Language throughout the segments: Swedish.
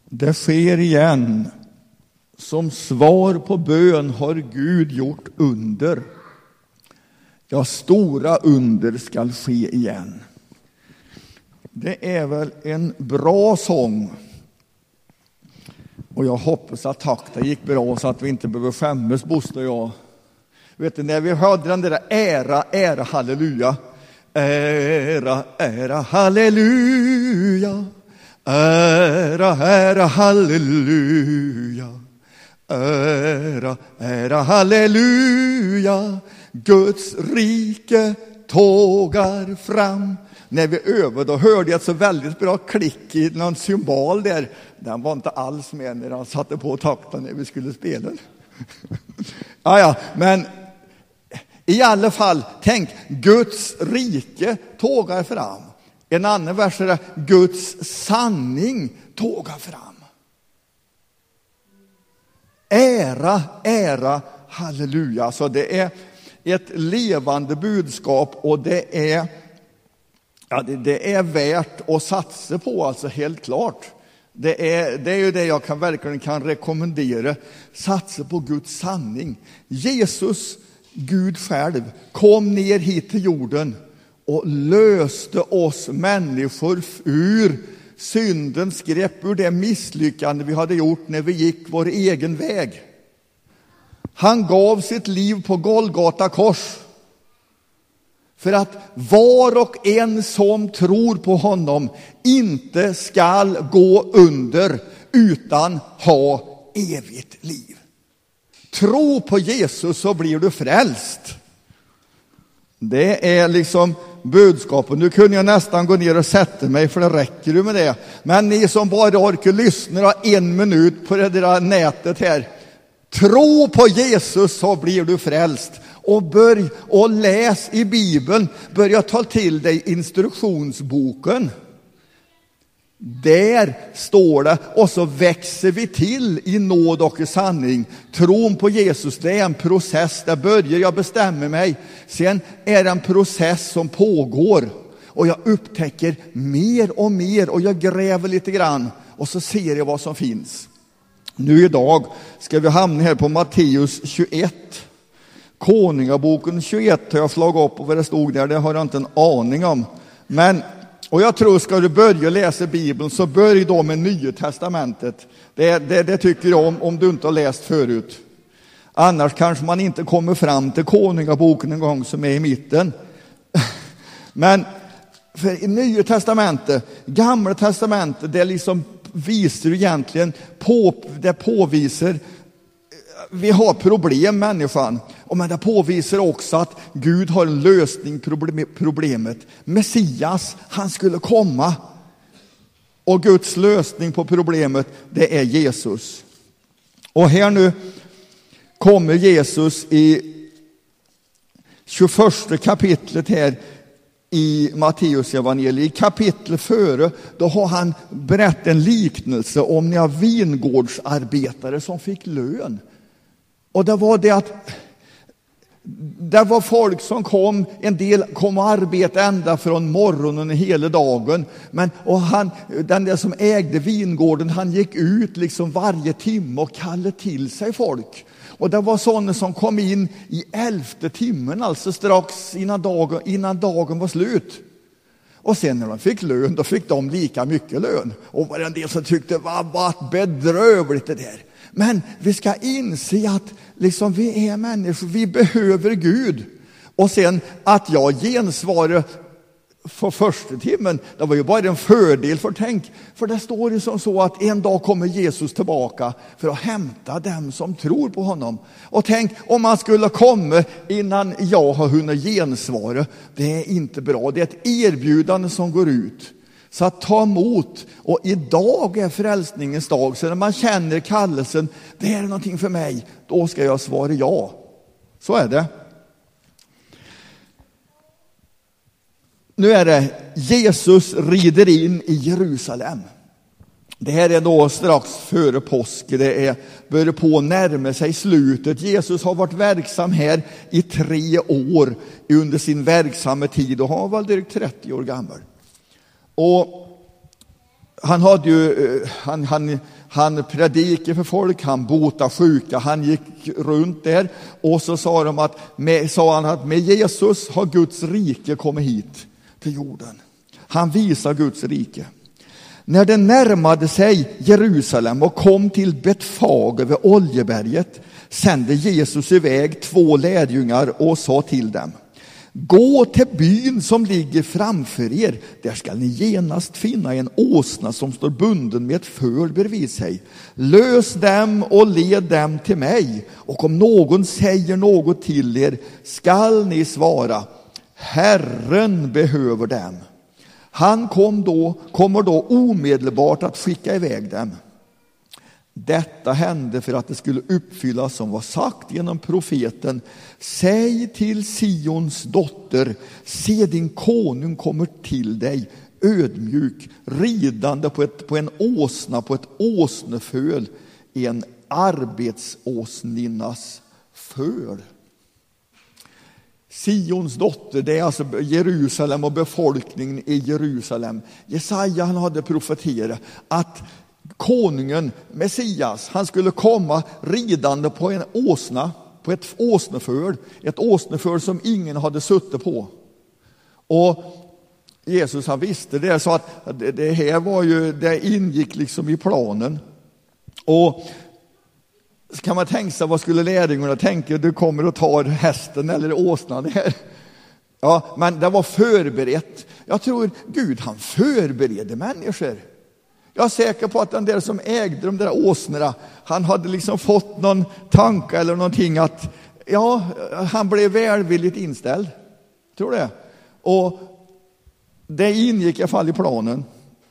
Det sker igen. Som svar på bön har Gud gjort under. Ja, stora under skall ske igen. Det är väl en bra sång. Och jag hoppas att takten gick bra så att vi inte behöver skämmas, Bosse och jag. Vet du, när vi hörde den där ära, halleluja. Ära, halleluja. Ära, halleluja. Ära, halleluja. Guds rike tågar fram. När vi övade då hörde jag ett så väldigt bra klick i någon symbol där. Den var inte alls med när han satte på takten när vi skulle spela. Ja, men i alla fall, tänk, Guds rike tågar fram. En annan vers är Guds sanning tågar fram. Ära, halleluja. Så det är ett levande budskap och det är värt att satsa på, alltså helt klart. Det är ju det jag verkligen kan rekommendera. Satsa på Guds sanning. Jesus, Gud själv, kom ner hit till jorden och löste oss människor ur syndens grepp, ur det misslyckande vi hade gjort när vi gick vår egen väg. Han gav sitt liv på Golgata kors för att var och en som tror på honom inte skall gå under utan ha evigt liv. Tro på Jesus så blir du frälst. Det är liksom budskapet. Nu kunde jag nästan gå ner och sätta mig, för det räcker ju med det. Men ni som bara orkar lyssna 1 minut på det där nätet här. Tro på Jesus så blir du frälst. Och börj och läs i Bibeln. Börja ta till dig instruktionsboken. Där står det, och så växer vi till i nåd och i sanning. Tron på Jesus, det är en process. Där börjar jag bestämma mig. Sen är det en process som pågår. Och jag upptäcker mer och mer. Och jag gräver lite grann. Och så ser jag vad som finns. Nu idag ska vi hamna här på Matteus 21. Konungaboken 21 har jag slagit upp, och vad det stod där, det har jag inte en aning om. Men, och jag tror, ska du börja läsa Bibeln så börja då med Nya testamentet. Det tycker jag om du inte har läst förut. Annars kanske man inte kommer fram till Konungaboken en gång som är i mitten. Men för i Nya testamentet, Gamla testamentet, det liksom visar egentligen det påvisar vi har problem, människan. Men det påvisar också att Gud har en lösning på problemet. Messias, han skulle komma. Och Guds lösning på problemet, det är Jesus. Och här nu kommer Jesus i 21 kapitlet här i Matteus evangeliet. I kapitlet före, då har han berättat en liknelse om några vingårdsarbetare som fick lön. Och det var det att det var folk som kom, en del kom och arbetade ända från morgonen hela dagen. Den där som ägde vingården, han gick ut liksom varje timme och kallade till sig folk. Och det var sådana som kom in i 11:e timmen, alltså strax innan dagen var slut. Och sen när de fick lön, då fick de lika mycket lön. Och var det en del som tyckte, vad bedrövligt det där. Men vi ska inse att liksom vi är människor, vi behöver Gud. Och sen att jag gensvarar för första timmen, det var ju bara en fördel, för det står ju som så att en dag kommer Jesus tillbaka för att hämta dem som tror på honom. Och tänk om man skulle komma innan jag har hunnit gensvara, det är inte bra. Det är ett erbjudande som går ut. Så att ta emot, och idag är frälsningens dag, så när man känner kallelsen, det är någonting för mig, då ska jag svara ja. Så är det. Nu är det Jesus rider in i Jerusalem. Det här är då strax före påsk. Det börjar på närma sig slutet. Jesus har varit verksam här i 3 år under sin verksamma tid och har väl drygt 30 år gammal. Och han hade ju, han predikade för folk, han botade sjuka, han gick runt där och så sa han att med Jesus har Guds rike kommit hit till jorden. Han visar Guds rike. När det närmade sig Jerusalem och kom till Betfage vid Oljeberget sände Jesus iväg 2 lärjungar och sa till dem: gå till byn som ligger framför er. Där ska ni genast finna en åsna som står bunden med ett föl bredvid sig. Lös dem och led dem till mig. Och om någon säger något till er skall ni svara: Herren behöver dem. Han kommer då omedelbart att skicka iväg dem. Detta hände för att det skulle uppfyllas som var sagt genom profeten: säg till Sions dotter, se din konung kommer till dig ödmjuk, ridande på en åsna, på ett åsneföl, en arbetsåsninnas föl. Sions dotter, det är alltså Jerusalem och befolkningen i Jerusalem. Jesaja, han hade profeterat att konungen, Messias, han skulle komma ridande på en åsna, på ett åsneföl. Ett åsneföl som ingen hade suttit på. Och Jesus, han visste det, så att det här var ju, det ingick liksom i planen. Och så kan man tänka sig, vad skulle lärjungarna tänka? Du kommer och tar hästen eller åsnan här. Ja, men det var förberett. Jag tror Gud, han förbereder människor. Jag är säker på att den där som ägde de där åsnorna, han hade liksom fått någon tanke eller någonting att, ja, han blev välvilligt inställd. Tror det. Och det ingick i alla fall i planen.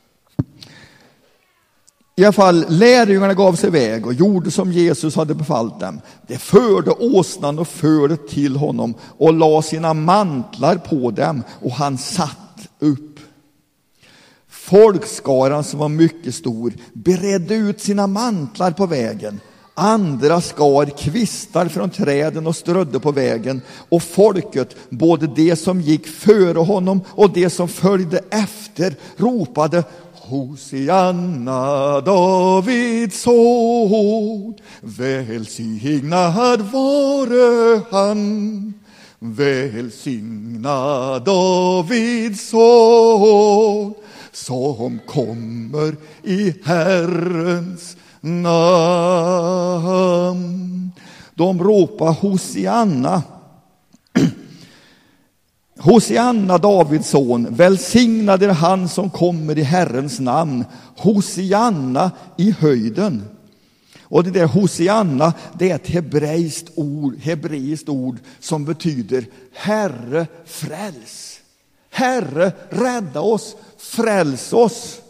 I alla fall, lärjungarna gav sig iväg och gjorde som Jesus hade befallt dem. De förde åsnan och förde till honom och la sina mantlar på dem, och han satt upp. Folkskaran, som var mycket stor, beredde ut sina mantlar på vägen. Andra skar kvistar från träden och strödde på vägen. Och folket, både de som gick före honom och de som följde efter, ropade: Hosianna, Davids son, välsignad vare han. Välsignad Davids son, som kommer i Herrens namn. De ropar Hosianna. Hosianna, Davids son, välsignad är han som kommer i Herrens namn. Hosianna i höjden. Och det där Hosianna, det är ett hebreiskt ord som betyder Herre, fräls. Herre, rädda oss, fräls oss.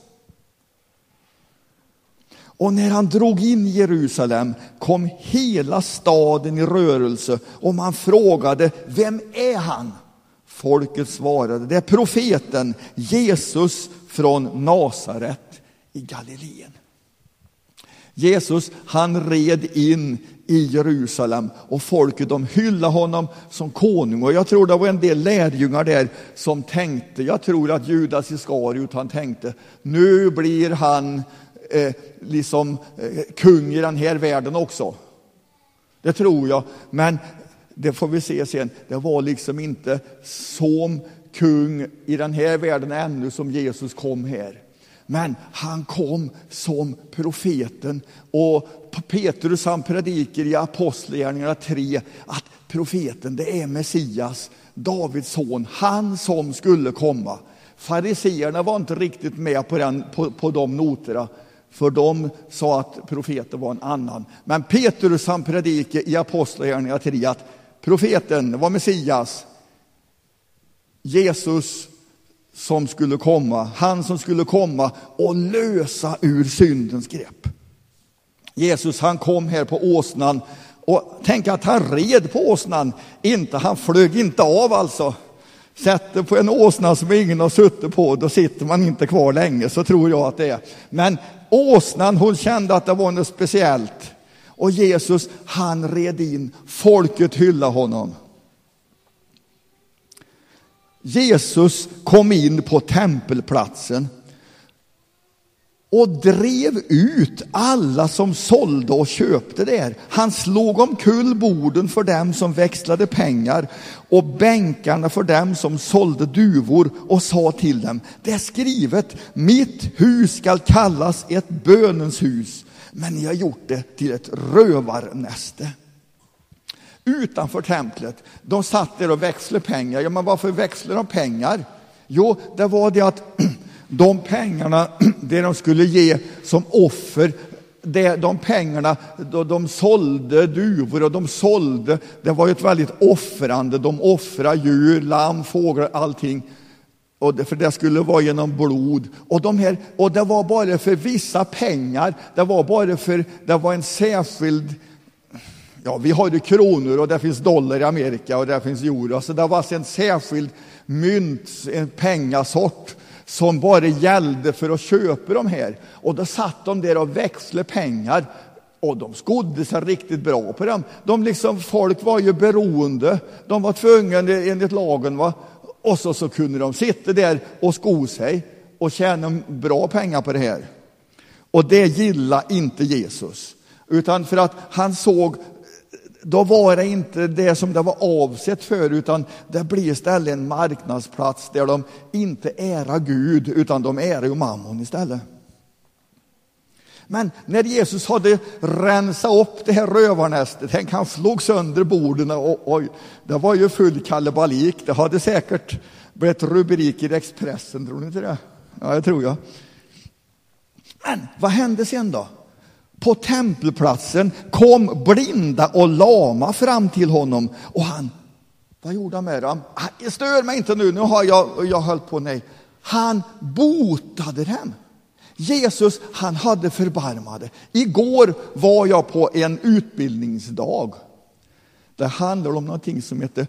Och när han drog in i Jerusalem kom hela staden i rörelse, och man frågade: vem är han? Folket svarade: det är profeten Jesus från Nasaret i Galileen. Jesus, han red in i Jerusalem, och folket, de hyllade honom som konung. Och jag tror det var en del lärjungar där som tänkte, jag tror att Judas Iskariot, han tänkte, nu blir han kung i den här världen också. Det tror jag, men det får vi se sen. Det var liksom inte som kung i den här världen ännu som Jesus kom här. Men han kom som profeten, och Petrus, han predikar i Apostlagärningarna 3 att profeten, det är Messias, Davids son, han som skulle komma. Fariseerna var inte riktigt med på de noterna, för de sa att profeten var en annan. Men Petrus, han predikar i Apostlagärningarna 3 att profeten var Messias, Jesus som skulle komma, han som skulle komma och lösa ur syndens grepp. Jesus, han kom här på åsnan, och tänk att han red på åsnan, han flög inte av alltså. Sätter på en åsna som ingen har suttit på, då sitter man inte kvar länge, så tror jag att det är. Men åsnan, hon kände att det var något speciellt. Och Jesus, han red in, folket hyllade honom. Jesus kom in på tempelplatsen. och drev ut alla som sålde och köpte där. Han slog omkull borden för dem som växlade pengar och bänkarna för dem som sålde duvor och sa till dem: det är skrivet, mitt hus ska kallas ett bönens hus, men ni har gjort det till ett rövarnäste. Utanför templet, de satt där och växlade pengar. Ja, men varför växlade de pengar? Jo, det var det att de pengarna, det de skulle ge som offer, de pengarna, de sålde duvor och de sålde, det var ju ett väldigt offrande. De offrade djur, lamm, fåglar, allting. För det skulle vara genom blod. Och det var bara för vissa pengar. Det var en särskild... Ja, vi har ju kronor och det finns dollar i Amerika och det finns euro. Så det var alltså en särskild mynt, en pengasort som bara gällde för att köpa de här. Och då satt de där och växlade pengar. Och de skodde sig riktigt bra på dem. Folk var ju beroende. De var tvungna enligt lagen, va? Och så kunde de sitta där och sko sig och tjäna bra pengar på det här. Och det gillade inte Jesus. Utan för att han såg, då var det inte det som det var avsett för, utan det blir istället en marknadsplats där de inte ärar Gud, utan de ärar ju mammon istället. Men när Jesus hade rensat upp det här rövarnästet, han slog sönder borden och det var ju full kalabalik. Det hade säkert blivit rubriker i Expressen, tror ni inte det? Ja, det tror jag. Men vad hände sen då? På tempelplatsen kom blinda och lama fram till honom. Och vad gjorde han med dem? Stör mig inte nu har jag höll på, nej. Han botade dem. Jesus, han hade förbarmade. Igår var jag på en utbildningsdag. Det handlar om någonting som heter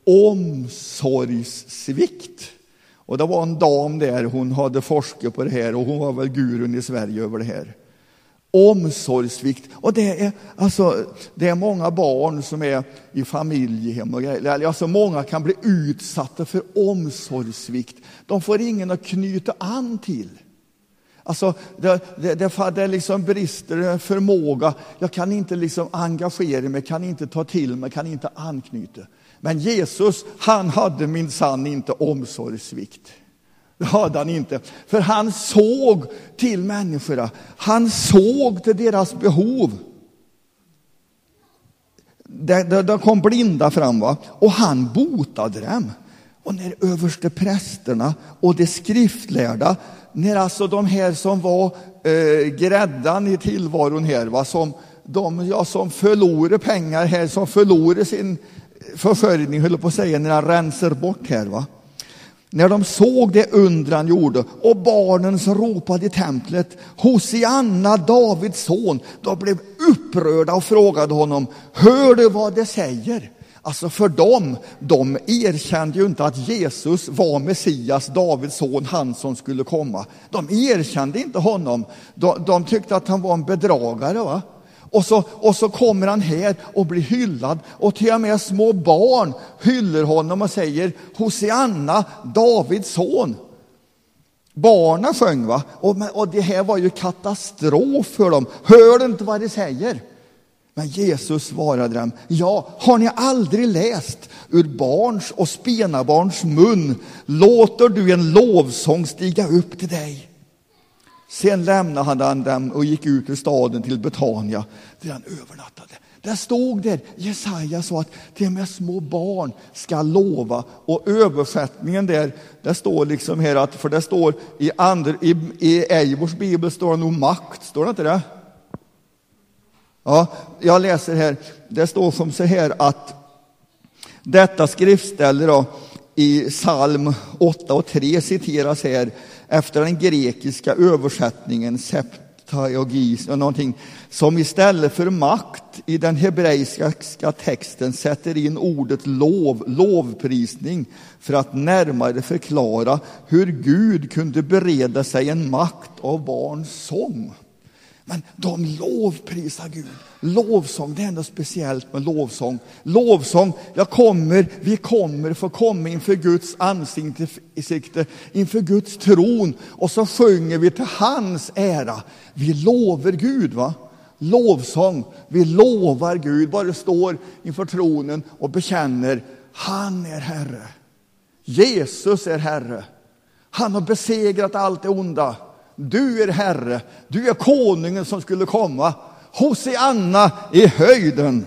omsorgssvikt. Och det var en dam där, hon hade forskat på det här och hon var väl gurun i Sverige över det här. Omsorgssvikt. Och det är många barn som är i familjehem och grejer. Alltså många kan bli utsatta för omsorgssvikt. De får ingen att knyta an till. Alltså det liksom brister förmåga. Jag kan inte liksom engagera mig, kan inte ta till mig, kan inte anknyta. Men Jesus, han hade minsann inte omsorgssvikt. Det hade han inte. För han såg till människorna. Han såg till deras behov. De kom blinda fram, va? Och han botade dem. Och när överste prästerna och de skriftlärda, när alltså de här som var gräddan i tillvaron här, va? Som förlorar pengar här, som förlorar sin försörjning, höll på att säga, när han rensar bort här, va? När de såg det undran han gjorde och barnen som ropade i templet, Hosianna, Davids son, de blev upprörda och frågade honom: hör du vad det säger? Alltså för de erkände ju inte att Jesus var Messias, Davids son, han som skulle komma. De erkände inte honom. De tyckte att han var en bedragare, va? Och så kommer han här och blir hyllad. Och till och med små barn hyllar honom och säger: Hosianna, Davids son. Barnen sjöng, va? Och det här var ju katastrof för dem. Hör du inte vad det säger? Men Jesus svarade dem: ja, har ni aldrig läst ur barns och spenabarns mun låter du en lovsång stiga upp till dig? Sen lämnade han dem och gick ut ur staden till Betania, där han övernattade. Där stod där, Jesaja sa att till och med små barn ska lova. Och översättningen där står liksom här att, för det står i Eivors bibel står det nog makt, står det inte det? Ja, jag läser här, det står som så här att detta skriftställe då i psalm 8:3 citeras här efter den grekiska översättningen septuagint och någonting som istället för makt i den hebreiska texten sätter in ordet lovprisning för att närmare förklara hur Gud kunde bereda sig en makt av barns sång. Men de lovprisar Gud. Lovsång, det är något speciellt med lovsång. Lovsång, vi kommer få komma inför Guds ansikte, inför Guds tron. Och så sjunger vi till hans ära. Vi lovar Gud, va? Lovsång, vi lovar Gud. Bara står inför tronen och bekänner, han är Herre. Jesus är Herre. Han har besegrat allt det onda. Du är Herre. Du är konungen som skulle komma. Hosianna i höjden.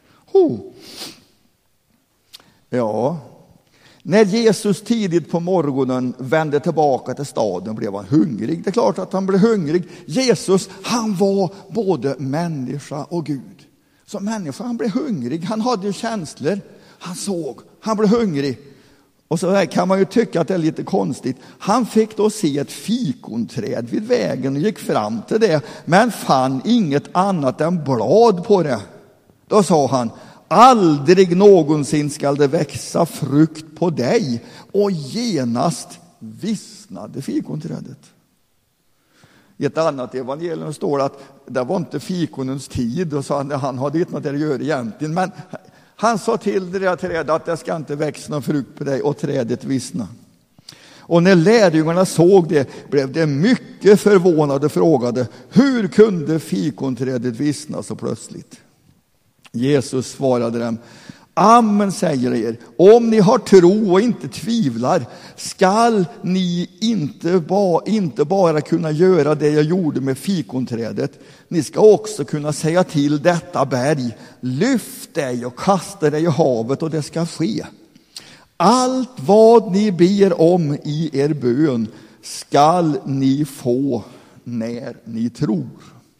Ja. När Jesus tidigt på morgonen vände tillbaka till staden blev han hungrig. Det är klart att han blev hungrig. Jesus, han var både människa och Gud. Som människa, han blev hungrig. Han hade ju känslor. Han såg. Han blev hungrig. Och så här kan man ju tycka att det är lite konstigt. Han fick då se ett fikonträd vid vägen och gick fram till det. Men fann inget annat än blad på det. Då sa han, aldrig någonsin skall det växa frukt på dig. Och genast vissnade fikonträdet. I ett annat evangelium står det att det var inte fikonens tid. Och så han hade inte något att göra egentligen. Men han sa till det där trädet att det ska inte växa någon frukt på dig, och trädet vissna. Och när lärjungarna såg det blev det mycket förvånade och frågade, hur kunde fikonträdet vissna så plötsligt? Jesus svarade dem, amen säger er, om ni har tro och inte tvivlar, skall ni inte bara kunna göra det jag gjorde med fikonträdet. Ni ska också kunna säga till detta berg, lyft dig och kasta dig i havet, och det ska ske. Allt vad ni ber om i er bön skall ni få när ni tror.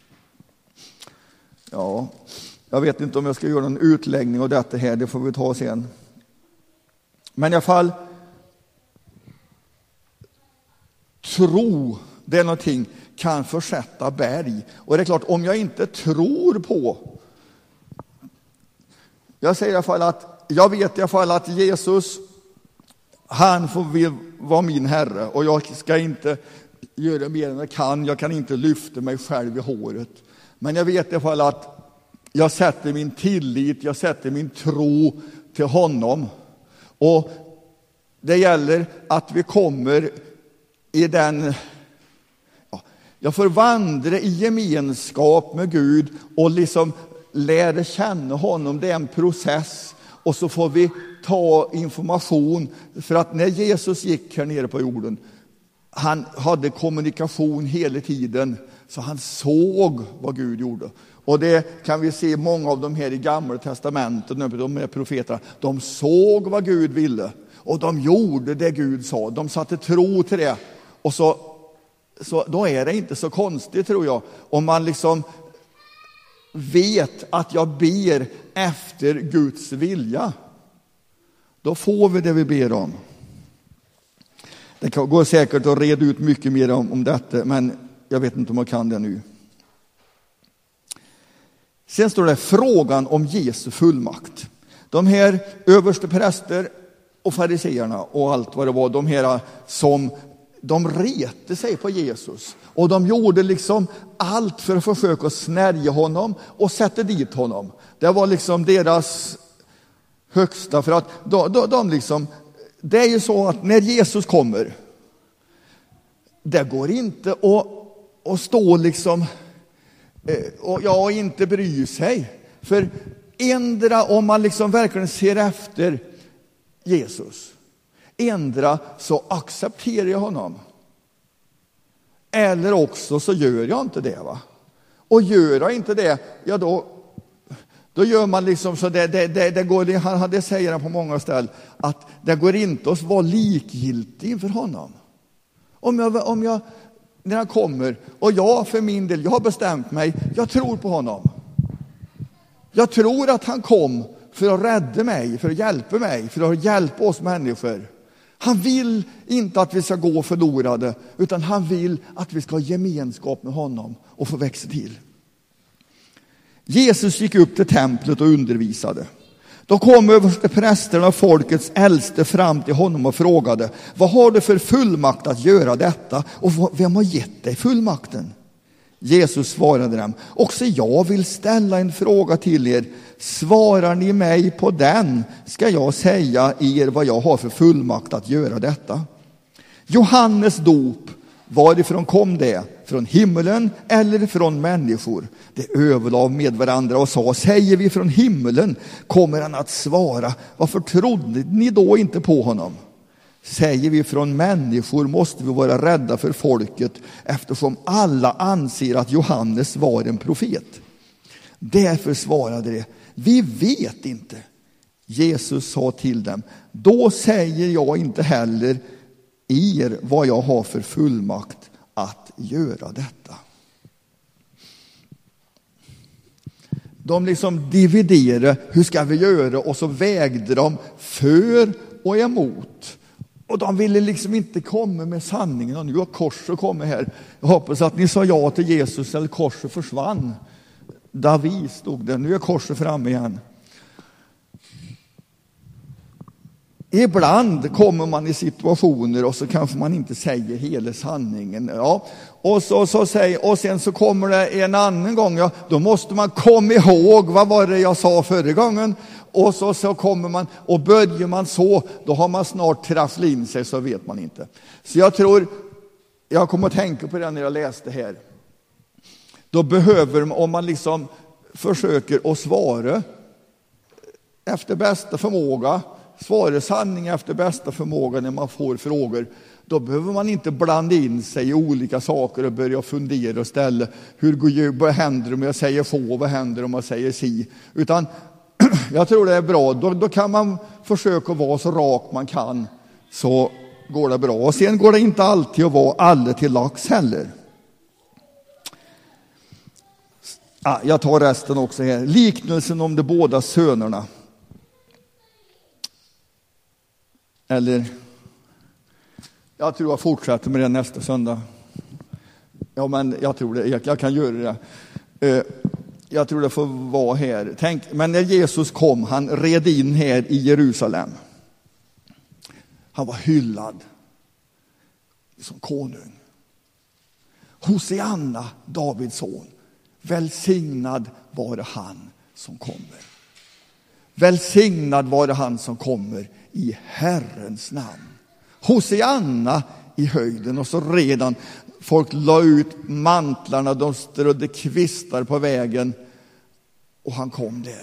Ja, jag vet inte om jag ska göra någon utläggning av detta här, det får vi ta sen. Men i alla fall, tro, det är någonting kan försätta berg. Och det är klart, om jag inte tror på, jag säger i alla fall att, jag vet i alla fall att Jesus, han får vara min Herre, och jag ska inte göra mer än jag kan inte lyfta mig själv i håret. Men jag vet i alla fall att jag sätter min tillit, jag sätter min tro till honom. Och det gäller att vi kommer i den, jag får vandra i gemenskap med Gud och liksom lära känna honom. Det är en process, och så får vi ta information. För att när Jesus gick här nere på jorden, han hade kommunikation hela tiden, så han såg vad Gud gjorde. Och det kan vi se många av de här i Gamla testamentet, de är profeterna. De såg vad Gud ville, och de gjorde det Gud sa. De satte tro till det. Och så då är det inte så konstigt, tror jag, om man liksom vet att jag ber efter Guds vilja. Då får vi det vi ber om. Det går säkert att reda ut mycket mer om detta, men jag vet inte om jag kan det nu. Sen står det frågan om Jesu fullmakt. De här överste präster och fariseerna och allt vad det var, de här som de rete sig på Jesus. Och de gjorde liksom allt för att försöka snärja honom och sätta dit honom. Det var liksom deras högsta, för att de liksom, det är ju så att när Jesus kommer, det går inte att stå liksom och inte bry sig. För ändra, om man liksom verkligen ser efter Jesus, ändra så accepterar jag honom. Eller också så gör jag inte det, va? Och gör jag inte det, ja då gör man liksom så det går, det säger han på många ställen, att det går inte att vara likgiltig inför honom. Om jag när han kommer, och jag för min del, jag har bestämt mig, jag tror på honom. Jag tror att han kom för att rädda mig, för att hjälpa mig, för att hjälpa oss människor. Han vill inte att vi ska gå förlorade, utan han vill att vi ska ha gemenskap med honom och få växa till. Jesus gick upp till templet och undervisade. Då kom översteprästerna och folkets äldste fram till honom och frågade: vad har du för fullmakt att göra detta? Och vem har gett dig fullmakten? Jesus svarade dem: också jag vill ställa en fråga till er. Svarar ni mig på den, ska jag säga er vad jag har för fullmakt att göra detta. Johannes dop, varifrån kom det? Från himmelen eller från människor? Det överlade med varandra och sa: säger vi från himmelen, kommer han att svara: varför trodde ni då inte på honom? Säger vi från människor, måste vi vara rädda för folket, eftersom alla anser att Johannes var en profet. Därför svarade de: vi vet inte. Jesus sa till dem: då säger jag inte heller er vad jag har för fullmakt att göra detta. De liksom dividerade, hur ska vi göra? Och så vägde de för och emot. Och de ville liksom inte komma med sanningen. Och nu har korset kommit här. Jag hoppas att ni sa ja till Jesus eller korset försvann. David stod det. Nu är korset framme igen. Ibland kommer man i situationer och så kanske man inte säger hela sanningen. Ja. Och sen så kommer det en annan gång. Ja, då måste man komma ihåg vad var det jag sa förra gången. Och så kommer man, och börjar man så, då har man snart trasslat in sig, så vet man inte. Så jag kommer att tänka på det när jag läste här. Då behöver man, om man liksom försöker att svara efter bästa förmåga, svara sanning efter bästa förmåga när man får frågor, då behöver man inte blanda in sig i olika saker och börja fundera och ställa, vad händer om jag säger få, vad händer om jag säger si, utan jag tror det är bra. Då kan man försöka vara så rak man kan, så går det bra. Och sen går det inte alltid att vara alla till lax heller. Jag tar resten också här. Liknelsen om de båda sönerna. Eller, jag tror jag fortsätter med det nästa söndag. Ja, men jag tror det. Jag kan göra det. Jag tror det får vara här. Tänk, men när Jesus kom, han red in här i Jerusalem. Han var hyllad som konung. Hosianna, Davids son. Välsignad var han som kommer. Välsignad var han som kommer i Herrens namn. Hosianna i höjden. Och så redan folk la ut mantlarna, de strödde kvistar på vägen. Och han kom där.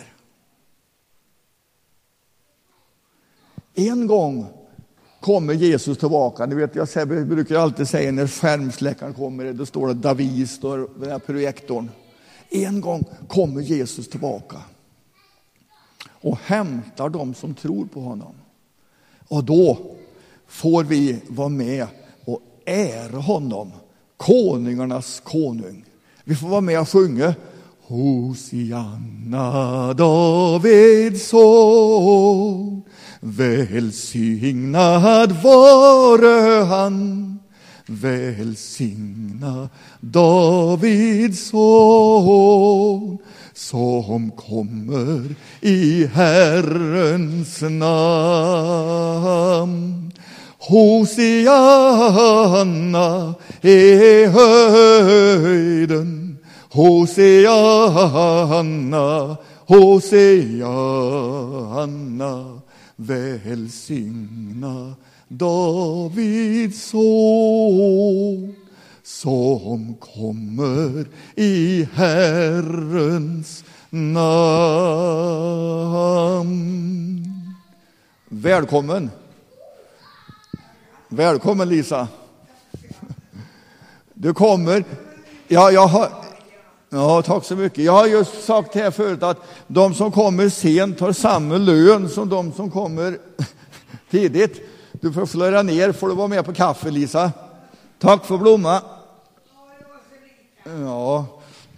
En gång kommer Jesus tillbaka. Ni vet, jag brukar alltid säga när skärmsläckaren kommer, då står det David, står den här projektorn. En gång kommer Jesus tillbaka och hämtar dem som tror på honom. Och då får vi vara med och ära honom, konungarnas konung. Vi får vara med och sjunga Hosianna, Davids son, välsignad vare han. Välsigna Davids son, som kommer i Herrens namn. Hosianna i höjden, Hosianna, Hosianna, välsigna Davids son, som kommer i Herrens namn. Välkommen. Välkommen Lisa. Du kommer. Ja, tack så mycket. Jag har just sagt här förut att de som kommer sent har samma lön som de som kommer tidigt. Du får flöra ner, får du vara med på kaffe Lisa. Tack för blomma. Ja.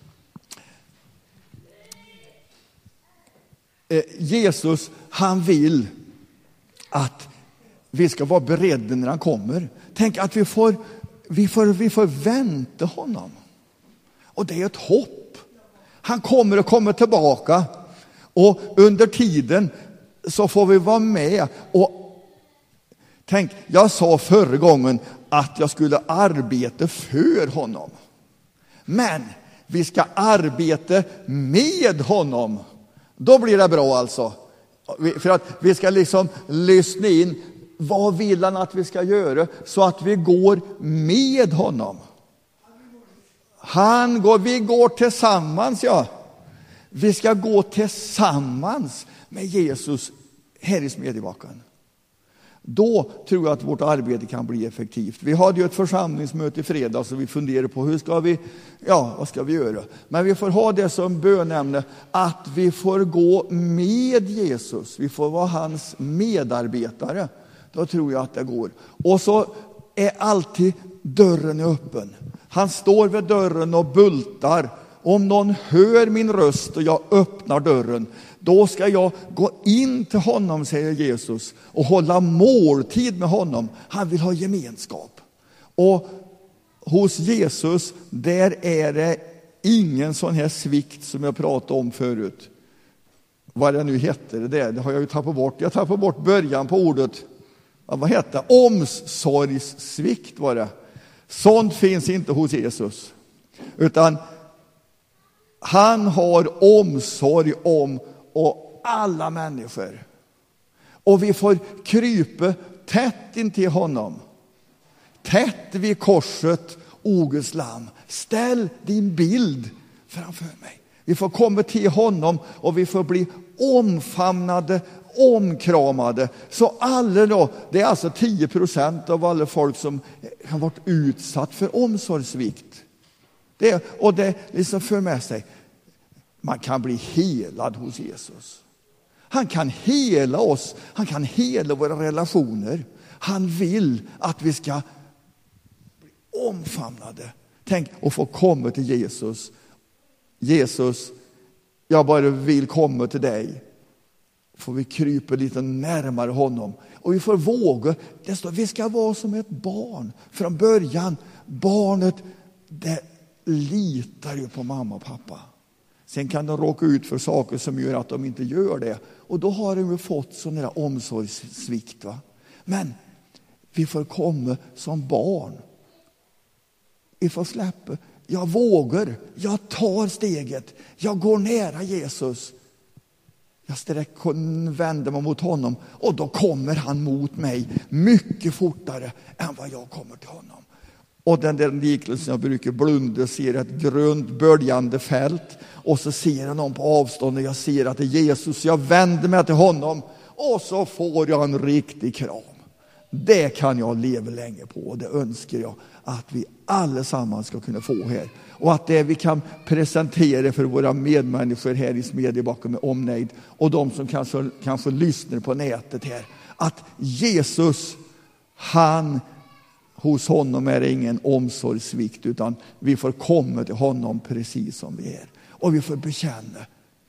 Jesus, han vill att vi ska vara beredda när han kommer. Tänk att vi får vänta honom. Och det är ett hopp. Han kommer tillbaka. Och under tiden så får vi vara med. Och tänk, jag sa förra gången att jag skulle arbeta för honom. Men vi ska arbeta med honom. Då blir det bra alltså. För att vi ska liksom lyssna in. Vad vill han att vi ska göra? Så att vi går med honom. Vi går tillsammans, ja. Vi ska gå tillsammans med Jesus här i Smedjebacken. Då tror jag att vårt arbete kan bli effektivt. Vi hade ju ett församlingsmöte i fredags och vi funderar på vad ska vi göra? Men vi får ha det som bönämne att vi får gå med Jesus. Vi får vara hans medarbetare. Då tror jag att det går. Och så är alltid dörren öppen. Han står vid dörren och bultar. Om någon hör min röst och jag öppnar dörren, då ska jag gå in till honom, säger Jesus, och hålla måltid med honom. Han vill ha gemenskap. Och hos Jesus, där är det ingen sån här svikt som jag pratade om förut. Vad det nu heter, det har jag ju tappat bort. Jag tappade bort början på ordet. Vad heter det? Omsorgssvikt var det. Sånt finns inte hos Jesus. Utan han har omsorg om och alla människor. Och vi får krypa tätt in till honom. Tätt vid korset, o Guds lamm. Ställ din bild framför mig. Vi får komma till honom och vi får bli omfamnade, omkramade. Så alla då, det är alltså 10% av alla folk som har varit utsatt för omsorgssvikt. Det liksom för med sig. Man kan bli helad hos Jesus. Han kan hela oss. Han kan hela våra relationer. Han vill att vi ska bli omfamnade. Tänk att få komma till Jesus. Jesus, jag bara vill komma till dig. Får vi krypa lite närmare honom. Och vi får våga. Det står, vi ska vara som ett barn. Från början, barnet, det litar ju på mamma och pappa. Sen kan de råka ut för saker som gör att de inte gör det. Och då har de ju fått sån här omsorgssvikt. Va? Men vi får komma som barn. Vi får släppa. Jag vågar. Jag tar steget. Jag går nära Jesus. Jag vänder mig mot honom. Och då kommer han mot mig mycket fortare än vad jag kommer till honom. Och den där liknelsen jag brukar blunda och ser ett grönt böljande fält. Och så ser jag någon på avstånd och jag ser att det är Jesus. Jag vänder mig till honom och så får jag en riktig kram. Det kan jag leva länge på och det önskar jag att vi allesammans ska kunna få här. Och att det vi kan presentera för våra medmänniskor här i Smedjebacken med omnejd och de som kanske lyssnar på nätet här. Att Jesus, hos honom är det ingen omsorgssvikt utan vi får komma till honom precis som vi är. Och vi får bekänna.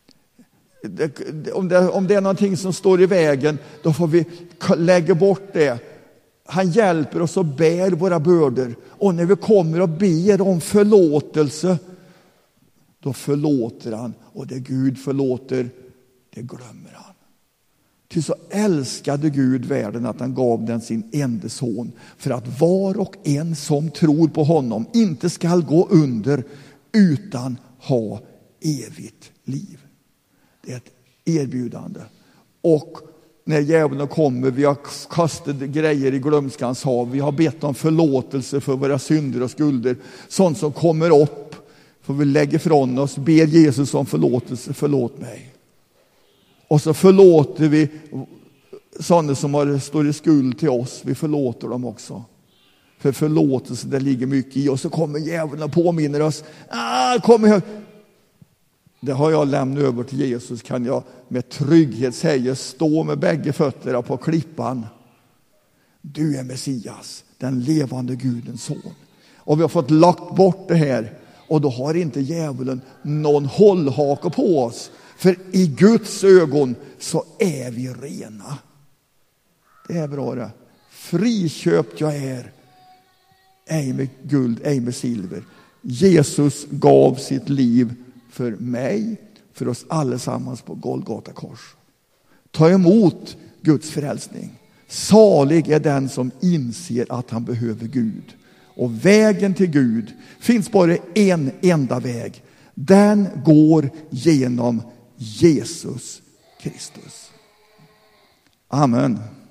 Om det är någonting som står i vägen, då får vi lägga bort det. Han hjälper oss att bära våra bördor. Och när vi kommer och ber om förlåtelse, då förlåter han. Och det Gud förlåter, det glömmer han. Ty så älskade Gud världen att han gav den sin enda son. För att var och en som tror på honom inte skall gå under utan ha evigt liv. Det är ett erbjudande. Och när djävulen kommer, vi har kastat grejer i glömskans hav. Vi har bett om förlåtelse för våra synder och skulder. Sånt som kommer upp får vi lägga ifrån oss. Ber Jesus om förlåtelse, förlåt mig. Och så förlåter vi sådana som står i skuld till oss. Vi förlåter dem också. För förlåtelse, det ligger mycket i. Och så kommer djävulen och påminner oss. Kom här. Det har jag lämnat över till Jesus, kan jag med trygghet säga. Stå med bägge fötterna på klippan. Du är Messias, den levande Gudens son. Och vi har fått lagt bort det här. Och då har inte djävulen någon hållhake på oss. För i Guds ögon så är vi rena. Det är bra det. Friköpt jag är. Ej med guld, ej med silver. Jesus gav sitt liv för mig, för oss allesammans på Golgata kors. Ta emot Guds frälsning. Salig är den som inser att han behöver Gud. Och vägen till Gud finns bara en enda väg. Den går genom Jesus Kristus. Amen.